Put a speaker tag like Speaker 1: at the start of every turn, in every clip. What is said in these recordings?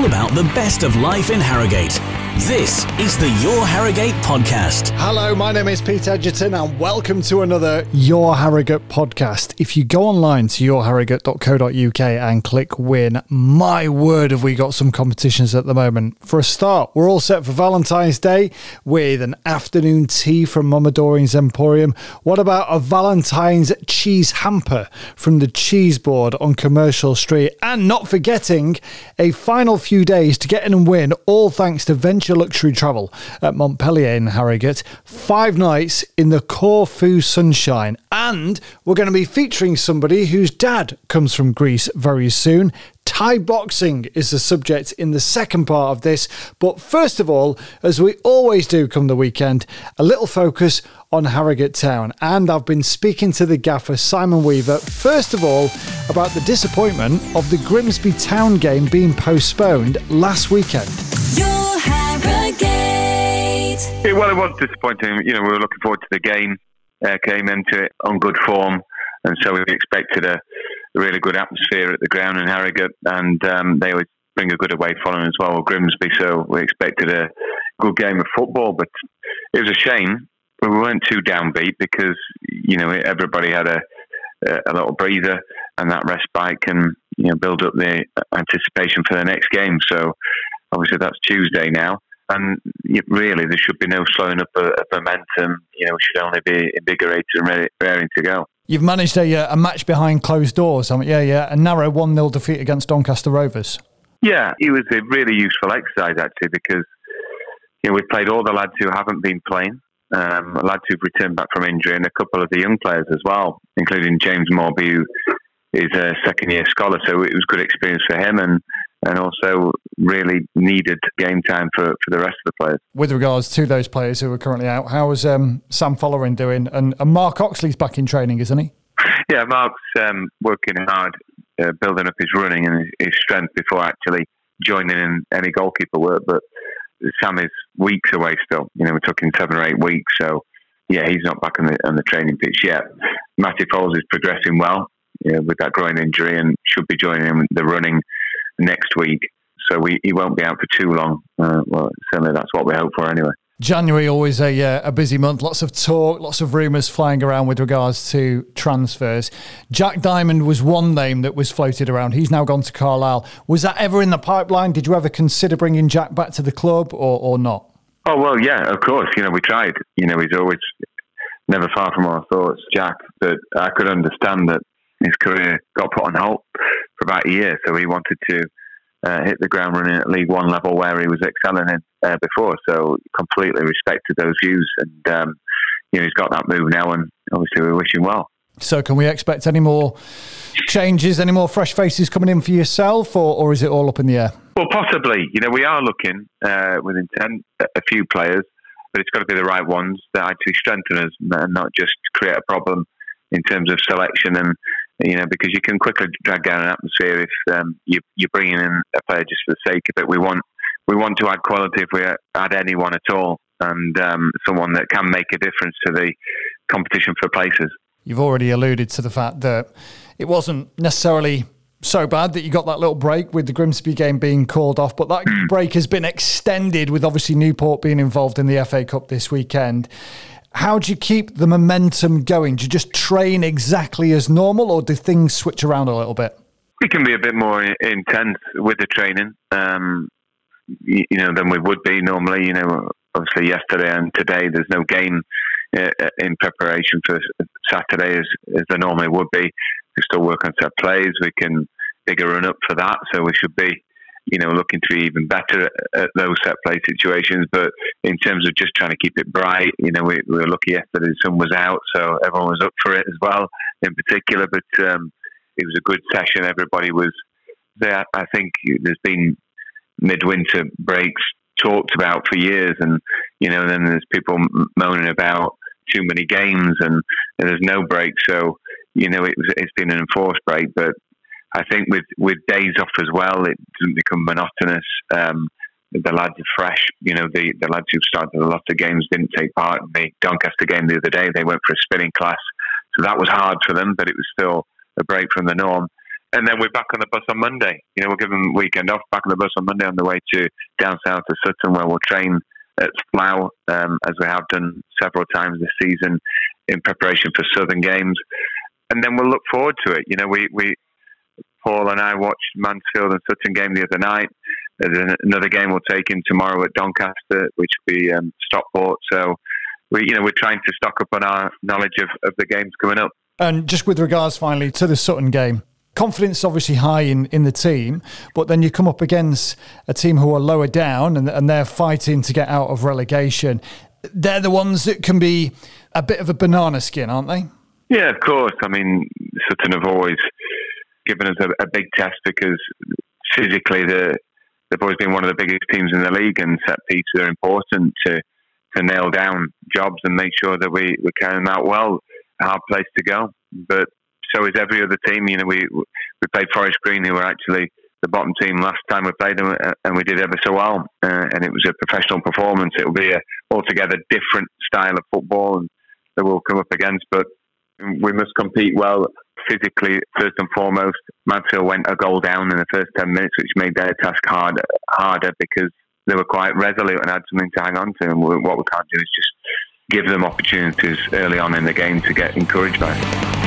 Speaker 1: about the best of life in Harrogate. This is the Your Harrogate podcast.
Speaker 2: Hello, my name is Pete Edgerton and welcome to another Your Harrogate podcast. If you go online to yourharrogate.co.uk and click win, my word have we got some competitions at the moment. For a start, we're all set for Valentine's Day with an afternoon tea from Mama Doreen's Emporium. What about a Valentine's cheese hamper from the Cheese Board on Commercial Street? And not forgetting a final few days to get in and win, all thanks to Venture Luxury Travel at Montpellier in Harrogate. 5 nights in the Corfu sunshine. And we're going to be featuring somebody whose dad comes from Greece very soon. Thai boxing is the subject in the second part of this. But first of all, as we always do come the weekend, a little focus on Harrogate Town. And I've been speaking to the gaffer, Simon Weaver, first of all, about the disappointment of the Grimsby Town game being postponed last weekend.
Speaker 3: Your Harrogate.
Speaker 4: Well, it was disappointing. You know, we were looking forward to the game, came into it on good form, and so we expected a really good atmosphere at the ground in Harrogate, and they always bring a good away following as well with Grimsby, so we expected a good game of football, but it was a shame. We weren't too downbeat because, you know, everybody had a little breather and that respite can, you know, build up the anticipation for the next game. So obviously that's Tuesday now, and really there should be no slowing up of momentum. You know, we should only be invigorated and raring to go.
Speaker 2: You've managed a match behind closed doors, haven't you? Yeah, a narrow 1-0 defeat against Doncaster Rovers.
Speaker 4: Yeah, it was a really useful exercise actually because, you know, we've played all the lads who haven't been playing, lads who've returned back from injury, and a couple of the young players as well, including James Morby, who is a second-year scholar. So it was a good experience for him and also really needed game time for the rest of the players. With
Speaker 2: regards to those players who are currently out, how is Sam Follerin doing? And Mark Oxley's back in training, isn't he?
Speaker 4: Yeah, Mark's working hard, building up his running and his strength before actually joining in any goalkeeper work. But Sam is weeks away still. You know, we're talking 7 or 8 weeks. So, yeah, he's not back on the training pitch yet. Matty Foles is progressing well, you know, with that groin injury and should be joining in the running next week. So he won't be out for too long. Well, certainly that's what we hope for anyway.
Speaker 2: January always a busy month. Lots of talk, lots of rumours flying around with regards to transfers. Jack Diamond was one name that was floated around. He's now gone to Carlisle. Was that ever in the pipeline? Did you ever consider bringing Jack back to the club or not?
Speaker 4: Oh, well, yeah, of course. You know, we tried. You know, he's always never far from our thoughts, Jack. But I could understand that his career got put on hold for about a year. So he wanted to hit the ground running at League One level where he was excelling in before. So completely respected those views, and you know, he's got that move now, and obviously we wish him well.
Speaker 2: So can we expect any more changes, any more fresh faces coming in for yourself, or is it all up in the air?
Speaker 4: Well, possibly. You know, we are looking with intent at a few players, but it's got to be the right ones that actually strengthen us and not just create a problem in terms of selection. And you know, because you can quickly drag down an atmosphere if you're bringing in a player just for the sake of it. We want to add quality if we add anyone at all, and someone that can make a difference to the competition for places.
Speaker 2: You've already alluded to the fact that it wasn't necessarily so bad that you got that little break with the Grimsby game being called off, but that break has been extended with obviously Newport being involved in the FA Cup this weekend. How do you keep the momentum going? Do you just train exactly as normal, or do things switch around a little bit?
Speaker 4: We can be a bit more intense with the training, you know, than we would be normally. You know, obviously yesterday and today there's no game in preparation for Saturday as there normally would be. We still work on set plays. We can dig a run up for that, so we should be, you know, looking to be even better at those set play situations. But in terms of just trying to keep it bright, you know, we were lucky yesterday the sun was out, so everyone was up for it as well, in particular. But it was a good session. Everybody was there. I think there's been midwinter breaks talked about for years, and you know, then there's people moaning about too many games and there's no break. So you know, it's been an enforced break, but I think with days off as well, it doesn't become monotonous. The lads are fresh. You know, the lads who've started a lot of games didn't take part in the Doncaster game the other day. They went for a spinning class, so that was hard for them, but it was still a break from the norm. and then we're back on the bus on Monday. We'll give them the weekend off, back on the bus on Monday on the way to down south to Sutton, where we'll train at Slough, as we have done several times this season in preparation for Southern games. And then we'll look forward to it. We Paul and I watched Mansfield and Sutton game the other night. There's another game we'll take in tomorrow at Doncaster, which will be Stockport. So we're trying to stock up on our knowledge of the games coming up.
Speaker 2: And just with regards finally to the Sutton game, confidence obviously high in the team, but then you come up against a team who are lower down and they're fighting to get out of relegation. They're the ones that can be a bit of a banana skin, aren't they?
Speaker 4: Yeah, of course. I mean, Sutton have always given us a big test because physically they've always been one of the biggest teams in the league, and set pieces are important to nail down jobs and make sure that we carry them out well. A hard place to go, but so is every other team. We played Forest Green, who were actually the bottom team last time we played them, and we did ever so well, and it was a professional performance. It will be a altogether different style of football that we'll come up against, but we must compete well physically first and foremost. Mansfield went a goal down in the first 10 minutes, which made their task harder because they were quite resolute and had something to hang on to, and what we can't do is just give them opportunities early on in the game to get encouraged by.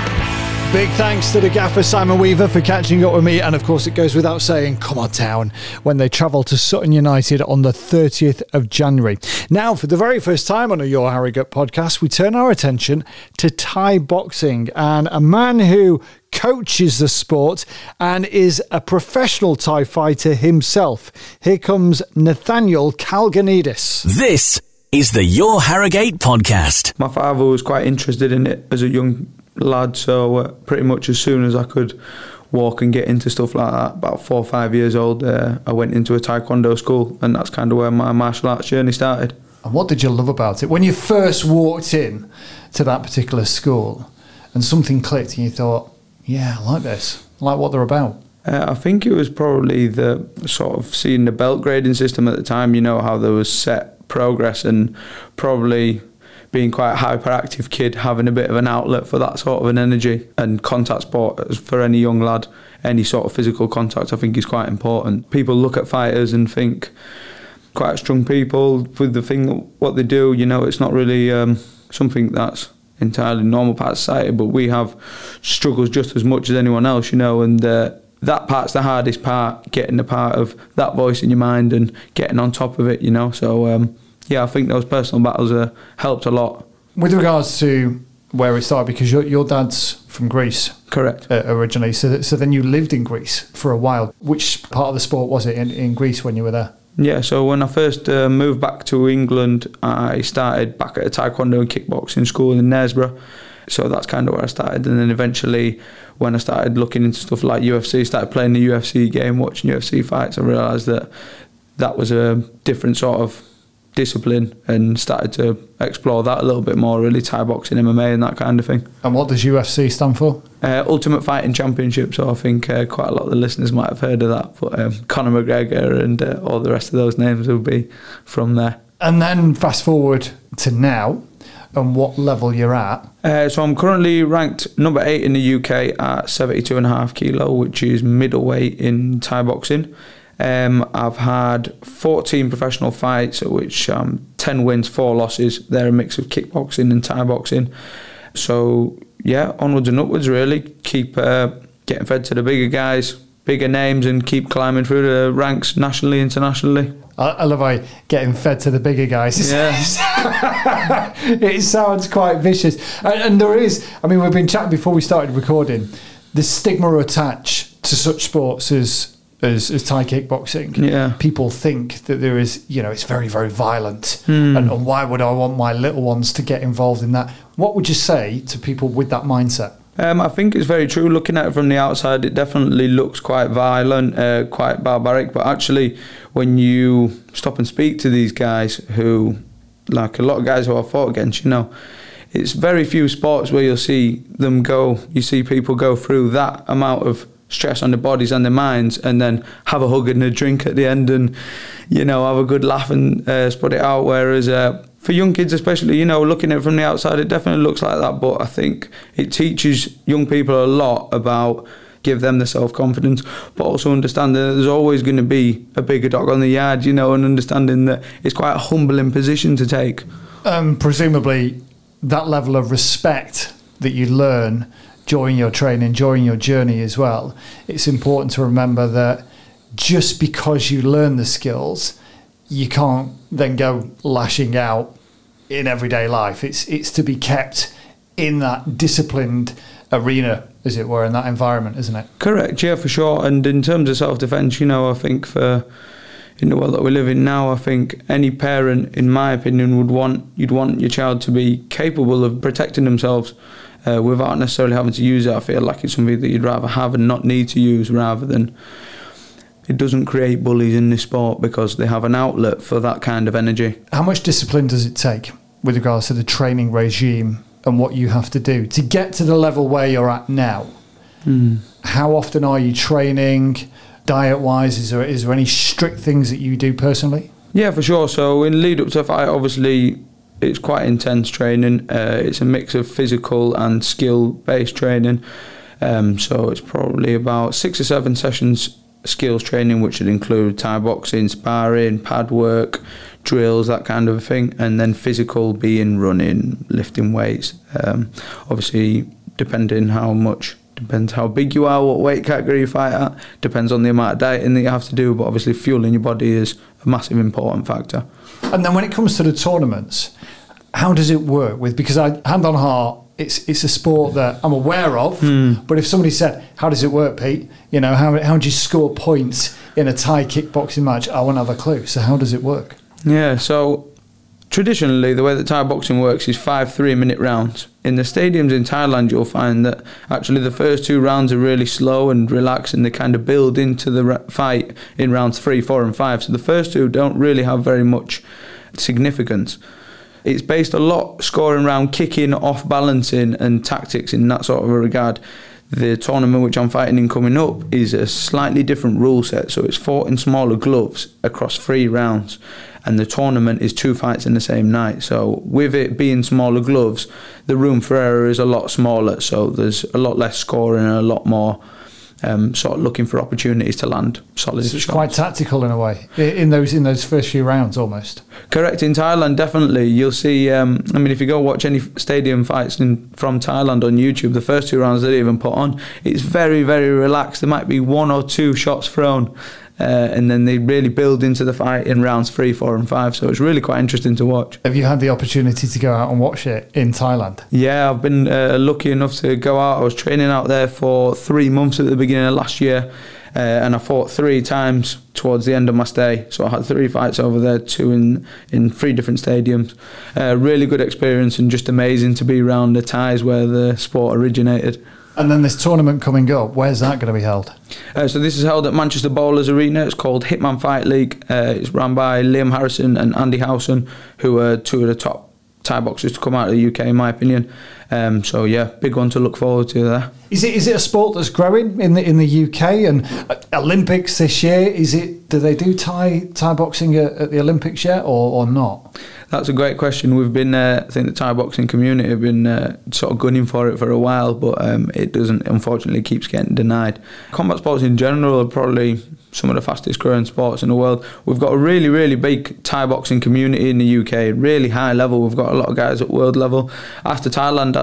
Speaker 2: Big thanks to the gaffer Simon Weaver for catching up with me, and of course it goes without saying, come on town, when they travel to Sutton United on the 30th of January. Now, for the very first time on a Your Harrogate podcast, we turn our attention to Thai boxing, and a man who coaches the sport and is a professional Thai fighter himself. Here comes Nathaniel Kalganidis.
Speaker 1: This is the Your Harrogate podcast.
Speaker 5: My father was quite interested in it as a young lad, so pretty much as soon as I could walk and get into stuff like that, about 4 or 5 years old, I went into a taekwondo school, and that's kind of where my martial arts journey started.
Speaker 2: And what did you love about it when you first walked in to that particular school and something clicked and you thought, yeah, I like this, I like what they're about?
Speaker 5: I think it was probably the sort of seeing the belt grading system at the time, how there was set progress, and probably being quite a hyperactive kid, having a bit of an outlet for that sort of an energy. And contact sport, for any young lad, any sort of physical contact, I think is quite important. People look at fighters and think quite strong people with the thing, what they do, it's not really something that's entirely normal part of society, but we have struggles just as much as anyone else, and that part's the hardest part, getting the part of that voice in your mind and getting on top of it, so I think those personal battles helped a lot.
Speaker 2: With regards to where it started, because your dad's from Greece.
Speaker 5: Correct.
Speaker 2: Originally, so then you lived in Greece for a while. Which part of the sport was it in Greece when you were there?
Speaker 5: Yeah, so when I first moved back to England, I started back at a taekwondo and kickboxing school in Knaresborough. So that's kind of where I started, and then eventually when I started looking into stuff like UFC, started playing the UFC game, watching UFC fights, I realised that was a different sort of discipline, and started to explore that a little bit more, really, Thai boxing, MMA and that kind of thing.
Speaker 2: And what does UFC stand for?
Speaker 5: Ultimate Fighting Championship, so I think quite a lot of the listeners might have heard of that, but Conor McGregor and all the rest of those names will be from there.
Speaker 2: And then fast forward to now, and what level you're at.
Speaker 5: So I'm currently ranked number 8 in the UK at 72.5 kilo, which is middleweight in Thai boxing. I've had 14 professional fights, which 10 wins, 4 losses. They're a mix of kickboxing and Thai boxing. So yeah, onwards and upwards, really. Keep getting fed to the bigger guys, bigger names, and keep climbing through the ranks nationally, internationally.
Speaker 2: I love how getting fed to the bigger guys.
Speaker 5: Yeah.
Speaker 2: It sounds quite vicious. And there is, we've been chatting before we started recording, the stigma attached to such sports as Thai kickboxing.
Speaker 5: Yeah.
Speaker 2: People think that there is, it's very, very violent. And why would I want my little ones to get involved in that? What would you say to people with that mindset?
Speaker 5: I think it's very true. Looking at it from the outside, it definitely looks quite violent, quite barbaric. But actually, when you stop and speak to these guys who, like a lot of guys who I've fought against, it's very few sports where you'll see them go, you see people go through that amount of stress on their bodies and their minds, and then have a hug and a drink at the end, and have a good laugh and spread it out. Whereas for young kids especially, looking at it from the outside, it definitely looks like that, but I think it teaches young people a lot about give them the self-confidence, but also understand that there's always going to be a bigger dog on the yard, and understanding that it's quite a humbling position to take.
Speaker 2: Presumably, that level of respect that you learn during your training, during your journey as well, it's important to remember that just because you learn the skills, you can't then go lashing out in everyday life. It's to be kept in that disciplined arena, as it were, in that environment, isn't it?
Speaker 5: Correct, yeah, for sure. And in terms of self-defence, I think in the world that we live in now, I think any parent, in my opinion, you'd want your child to be capable of protecting themselves without necessarily having to use it. I feel like it's something that you'd rather have and not need to use, rather than it doesn't create bullies in this sport because they have an outlet for that kind of energy.
Speaker 2: How much discipline does it take with regards to the training regime and what you have to do to get to the level where you're at now? How often are you training? Diet-wise, is there any strict things that you do personally? Yeah,
Speaker 5: for sure. So in lead up to a fight, obviously, it's quite intense training. It's a mix of physical and skill-based training. So it's probably about 6 or 7 sessions skills training, which would include Thai boxing, sparring, pad work, drills, that kind of thing. And then physical being running, lifting weights. Obviously, depends how big you are, what weight category you fight at, depends on the amount of dieting that you have to do, but obviously fueling your body is a massive important factor.
Speaker 2: And then when it comes to the tournaments, how does it work because hand on heart, it's a sport that I'm aware of, but if somebody said, how does it work, Pete? How do you score points in a Thai kickboxing match? I won't have a clue. So how does it work?
Speaker 5: Yeah, so traditionally, the way that Thai boxing works is 5 3-minute rounds. In the stadiums in Thailand, you'll find that actually the first 2 rounds are really slow and relaxed, and they kind of build into the fight in rounds 3, 4 and 5. So the first 2 don't really have very much significance. It's based a lot scoring around kicking, off balancing and tactics in that sort of a regard. The tournament which I'm fighting in coming up is a slightly different rule set, so it's fought in smaller gloves across 3 rounds, and the tournament is 2 fights in the same night. So with it being smaller gloves, the room for error is a lot smaller, so there's a lot less scoring and a lot more sort of looking for opportunities to land solid shots.
Speaker 2: It's quite tactical in a way, in those first few rounds almost.
Speaker 5: Correct. In Thailand, definitely. You'll see, if you go watch any stadium fights from Thailand on YouTube, the first 2 rounds they even put on, it's very, very relaxed. There might be 1 or 2 shots thrown, and then they really build into the fight in rounds 3, 4 and 5. So it's really quite interesting to watch.
Speaker 2: Have you had the opportunity to go out and watch it in Thailand?
Speaker 5: Yeah, I've been lucky enough to go out. I was training out there for 3 months at the beginning of last year, and I fought 3 times towards the end of my stay. So I had 3 fights over there, 2 in 3 different stadiums. Really good experience, and just amazing to be around the Thais where the sport originated.
Speaker 2: And then this tournament coming up, where's that going to be held?
Speaker 5: So this is held at Manchester Bowlers Arena. It's called Hitman Fight League. It's run by Liam Harrison and Andy Howson, who are 2 of the top Thai boxers to come out of the UK, in my opinion. So yeah, big one to look forward to there. Is
Speaker 2: it a sport that's growing in the UK and Olympics this year? Do they do Thai boxing at the Olympics yet or not?
Speaker 5: That's a great question. We've been, I think the Thai boxing community have been sort of gunning for it for a while, but it doesn't, unfortunately, keeps getting denied. Combat sports in general are probably some of the fastest growing sports in the world. We've got a really, really big Thai boxing community in the UK, really high level. We've got a lot of guys at world level. After Thailand,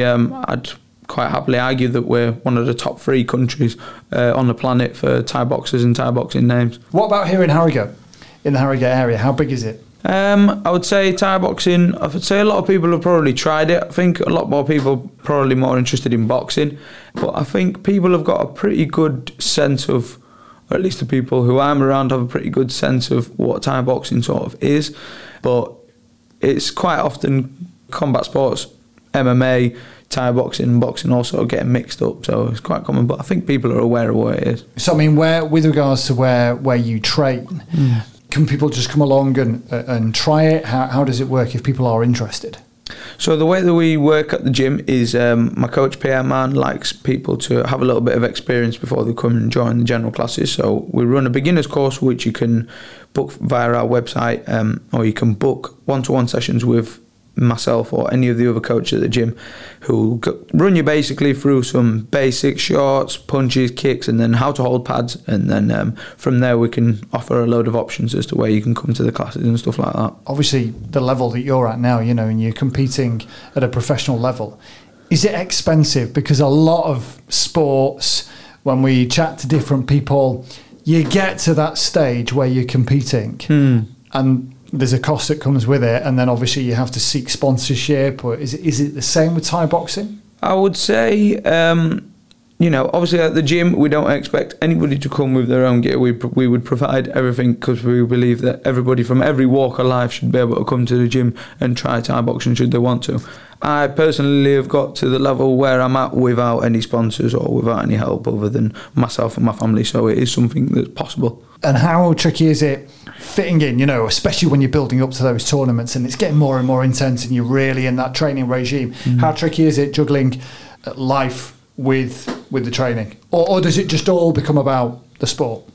Speaker 5: I'd quite happily argue that we're one of the top 3 countries on the planet for Thai boxers and Thai boxing names.
Speaker 2: What about here in Harrogate, in the Harrogate area? How big is it?
Speaker 5: I would say Thai boxing, I would say a lot of people have probably tried it. I think a lot more people probably more interested in boxing, but I think people have got a pretty good sense of, or at least the people who I'm around have a pretty good sense of what Thai boxing sort of is. But it's quite often combat sports, MMA, Thai boxing and boxing also getting mixed up, so it's quite common, but I think people are aware of what it is.
Speaker 2: So I mean, with regards to where you train, can people just come along and try it? How does it work if people are interested?
Speaker 5: So the way that we work at the gym is my coach Pierre Man likes people to have a little bit of experience before they come and join the general classes. So we run a beginner's course which you can book via our website, or you can book one-to-one sessions with myself or any of the other coaches at the gym who run you basically through some basic shots, punches, kicks, and then how to hold pads, and then from there we can offer a load of options as to where you can come to the classes and stuff like that.
Speaker 2: Obviously, the level that you're at now, you know, and you're competing at a professional level, is it expensive? Because a lot of sports, when we chat to different people, you get to that stage where you're competing and there's a cost that comes with it, and then obviously you have to seek sponsorship. Or is it the same with Thai boxing?
Speaker 5: I would say, you know, obviously at the gym we don't expect anybody to come with their own gear. We would provide everything because we believe that everybody from every walk of life should be able to come to the gym and try Thai boxing should they want to. I personally have got to the level where I'm at without any sponsors or without any help other than myself and my family, so it is something that's possible.
Speaker 2: And how tricky is it fitting in, you know, especially when you're building up to those tournaments and it's getting more and more intense and you're really in that training regime? How tricky is it juggling life with the training? Or does it just all become about the sport?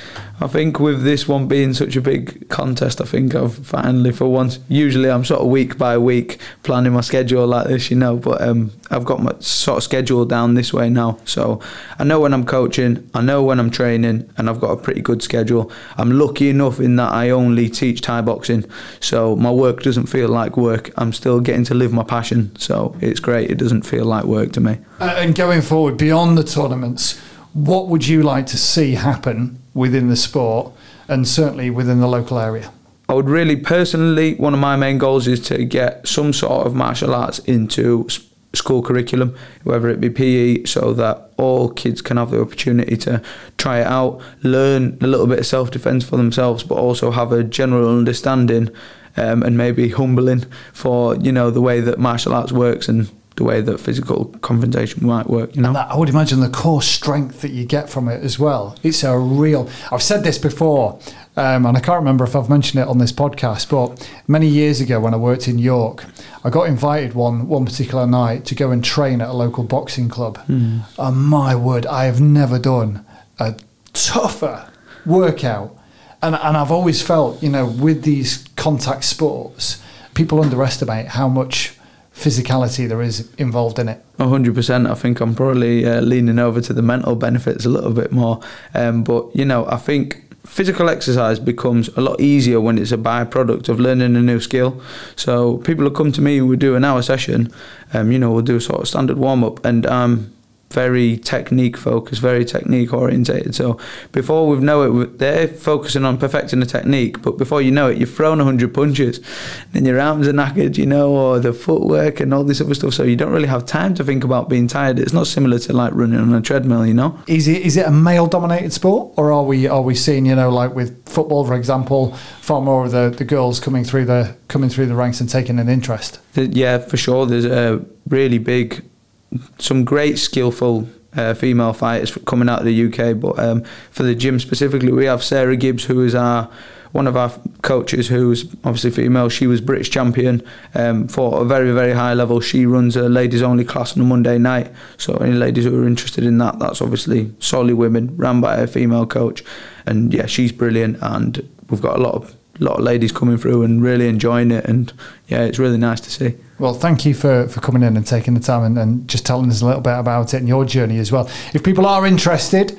Speaker 5: I think with this one being such a big contest, I think I've finally, for once, usually I'm sort of week by week planning my schedule like this, you know, but I've got my sort of schedule down this way now. So I know when I'm coaching, I know when I'm training, and I've got a pretty good schedule. I'm lucky enough in that I only teach Thai boxing, so my work doesn't feel like work. I'm still getting to live my passion, so it's great. It doesn't feel like work to me.
Speaker 2: And going forward, beyond the tournaments, what would you like to see happen within the sport and certainly within the local area?
Speaker 5: I would really personally, one of my main goals is to get some sort of martial arts into school curriculum, whether it be PE, so that all kids can have the opportunity to try it out, learn a little bit of self-defense for themselves, but also have a general understanding and maybe humbling for, you know, the way that martial arts works and the way that physical confrontation might work, you know.
Speaker 2: And that, I would imagine the core strength that you get from it as well. It's a real... I've said this before, and I can't remember if I've mentioned it on this podcast, but many years ago when I worked in York, I got invited one particular night to go and train at a local boxing club. And my word, I have never done a tougher workout. And I've always felt, you know, with these contact sports, people underestimate how much physicality there is involved in it.
Speaker 5: 100%. I think I'm probably leaning over to the mental benefits a little bit more. But, you know, I think physical exercise becomes a lot easier when it's a byproduct of learning a new skill. So people will come to me, we do an hour session, you know, we'll do a sort of standard warm-up, and very technique focused, very technique orientated. So before we know it, they're focusing on perfecting the technique, but before you know it, you've thrown 100 punches and your arms are knackered, you know, or the footwork and all this other stuff. So you don't really have time to think about being tired. It's not similar to like running on a treadmill, you know.
Speaker 2: Is it a male dominated sport, or are we seeing, you know, like with football, for example, far more of the girls coming through the ranks and taking an interest?
Speaker 5: Yeah, for sure. There's a really big, some great skillful female fighters coming out of the UK, but for the gym specifically, we have Sarah Gibbs, who is one of our coaches, who's obviously female. She was British champion for a very, very high level. She runs a ladies only class on a Monday night, so any ladies who are interested in that, that's obviously solely women, ran by a female coach, and yeah, she's brilliant, and we've got a lot of ladies coming through and really enjoying it, and yeah, it's really nice to see.
Speaker 2: Well, thank you for coming in and taking the time and just telling us a little bit about it and your journey as well. If people are interested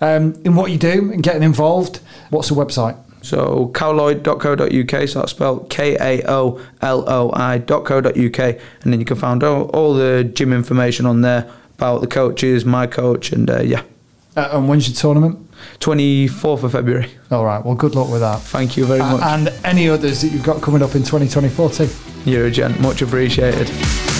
Speaker 2: in what you do and getting involved, what's the website?
Speaker 5: So kaoloi.co.uk, so that's spelled kaoloi.co.uk, and then you can find all the gym information on there about the coaches, my coach, and yeah.
Speaker 2: And when's your tournament?
Speaker 5: 24th of February.
Speaker 2: All right, well, good luck with that.
Speaker 5: Thank you very much.
Speaker 2: And any others that you've got coming up in 2024 too?
Speaker 5: You're a gent, much appreciated.